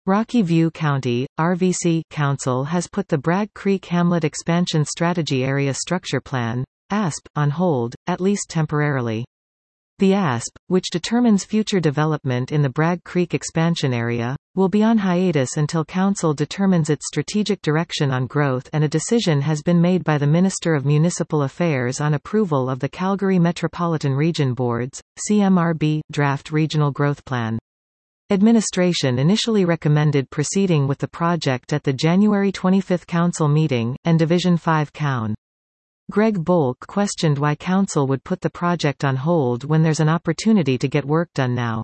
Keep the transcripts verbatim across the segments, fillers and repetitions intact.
Rocky View County, R V C Council has put the Bragg Creek Hamlet Expansion Strategy Area Structure Plan, A S P, on hold, at least temporarily. The A S P, which determines future development in the Bragg Creek expansion area, will be on hiatus until Council determines its strategic direction on growth, and a decision has been made by the Minister of Municipal Affairs on approval of the Calgary Metropolitan Region Board's, C M R B, Draft Regional Growth Plan. Administration initially recommended proceeding with the project at the January twenty-fifth Council meeting, and Division five Coun. Greg Bolk questioned why Council would put the project on hold when there's an opportunity to get work done now.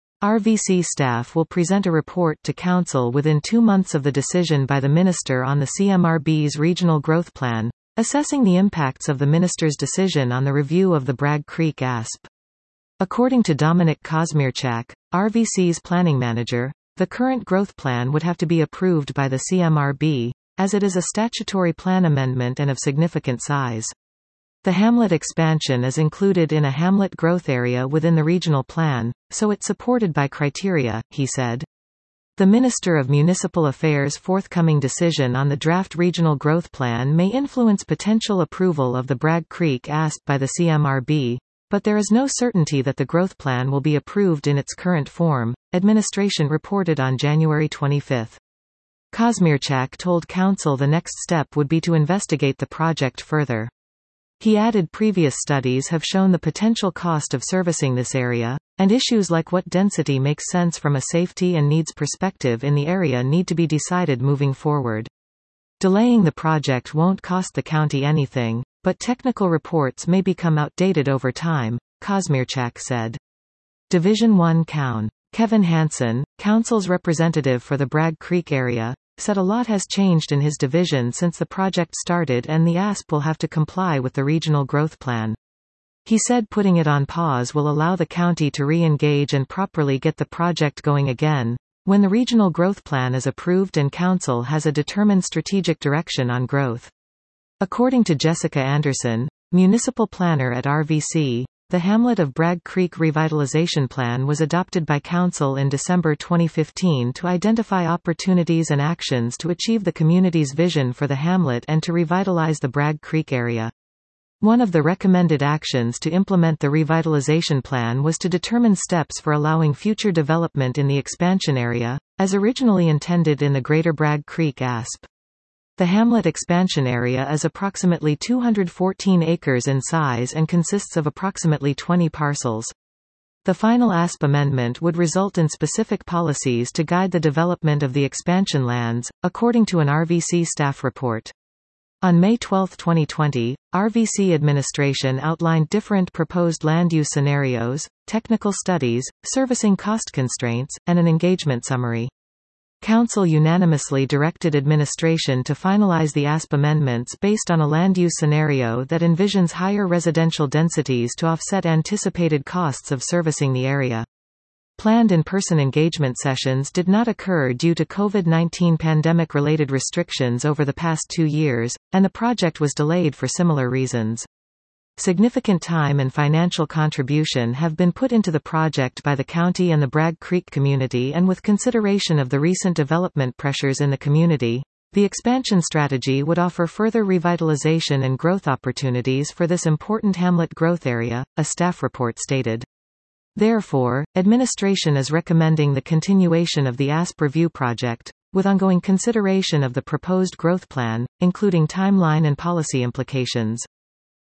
R V C staff will present a report to Council within two months of the decision by the Minister on the C M R B's Regional Growth Plan, assessing the impacts of the Minister's decision on the review of the Bragg Creek A S P. According to Dominic Kosmierczak, R V C's planning manager, the current growth plan would have to be approved by the C M R B, as it is a statutory plan amendment and of significant size. The Hamlet expansion is included in a Hamlet growth area within the regional plan, so it's supported by criteria, he said. The Minister of Municipal Affairs' forthcoming decision on the draft regional growth plan may influence potential approval of the Bragg Creek A S P by the C M R B, but there is no certainty that the growth plan will be approved in its current form, administration reported on January twenty-fifth. Kosmierczak told Council the next step would be to investigate the project further. He added previous studies have shown the potential cost of servicing this area, and issues like what density makes sense from a safety and needs perspective in the area need to be decided moving forward. Delaying the project won't cost the county anything, but technical reports may become outdated over time, Kosmierczak said. Division one Coun. Kevin Hansen, Council's representative for the Bragg Creek area, said a lot has changed in his division since the project started and the A S P will have to comply with the regional growth plan. He said putting it on pause will allow the county to re-engage and properly get the project going again, when the regional growth plan is approved and Council has a determined strategic direction on growth. According to Jessica Anderson, municipal planner at R V C, the Hamlet of Bragg Creek Revitalization Plan was adopted by Council in December twenty fifteen to identify opportunities and actions to achieve the community's vision for the hamlet and to revitalize the Bragg Creek area. One of the recommended actions to implement the revitalization plan was to determine steps for allowing future development in the expansion area, as originally intended in the Greater Bragg Creek A S P. The Hamlet expansion area is approximately two hundred fourteen acres in size and consists of approximately twenty parcels. The final A S P amendment would result in specific policies to guide the development of the expansion lands, according to an R V C staff report. On May twelfth twenty twenty, R V C administration outlined different proposed land use scenarios, technical studies, servicing cost constraints, and an engagement summary. Council unanimously directed administration to finalize the A S P amendments based on a land use scenario that envisions higher residential densities to offset anticipated costs of servicing the area. Planned in-person engagement sessions did not occur due to COVID nineteen pandemic-related restrictions over the past two years, and the project was delayed for similar reasons. Significant time and financial contribution have been put into the project by the county and the Bragg Creek community, and with consideration of the recent development pressures in the community, the expansion strategy would offer further revitalization and growth opportunities for this important hamlet growth area, a staff report stated. Therefore, administration is recommending the continuation of the A S P review project, with ongoing consideration of the proposed growth plan, including timeline and policy implications.